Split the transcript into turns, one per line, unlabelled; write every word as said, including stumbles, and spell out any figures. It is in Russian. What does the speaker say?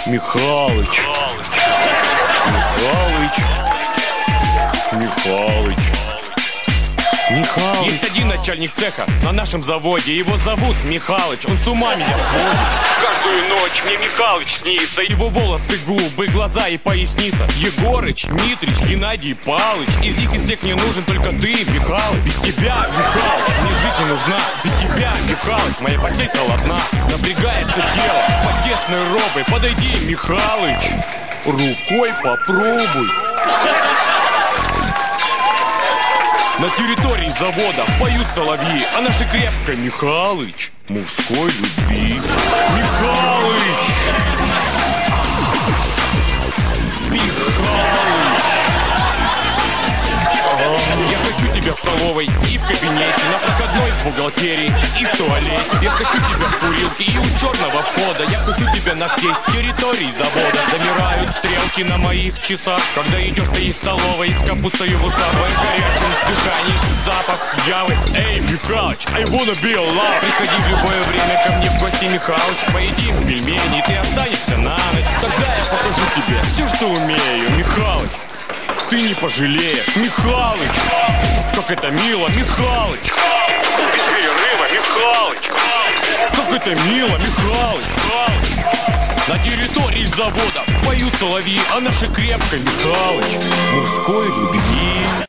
Михалыч, Михалыч, Михалыч, Михалыч. Есть один начальник цеха на нашем заводе. Его зовут Михалыч, он с ума меня сводит. Каждую ночь мне Михалыч снится. Его волосы, губы, глаза и поясница. Егорыч, Митрич, Геннадий Палыч. Из них из всех мне нужен только ты, Михалыч. Без тебя, Михалыч, мне жить не нужна. Без тебя, Михалыч, моя постель холодна. Напрягается тело под тесной робой. Подойди, Михалыч, рукой попробуй. На территории завода поют соловьи о нашей крепкой, Михалыч, мужской любви. Михалыч! Михалыч! Я хочу тебя в столовой и в кабинете, на проходной в бухгалтерии и в туалете. Я хочу тебя в курилке и у черного входа. Я хочу тебя на всей территории завода. Замирают стрелки на моих часах, когда идешь ты из столовой с капустой в усах. В горячем дыхании запах явы. Эй, Михалыч, I wanna be alive. Приходи в любое время ко мне в гости, Михалыч. Поедим пельмени, ты останешься на ночь. Тогда я покажу тебе все, что умею, Михалыч. Ты не пожалеешь, Михалыч. Как это мило, Михалыч. Без перерыва, Михалыч. Как это мило, Михалыч. На территории завода поют соловьи о нашей крепкой, Михалыч, мужской любви.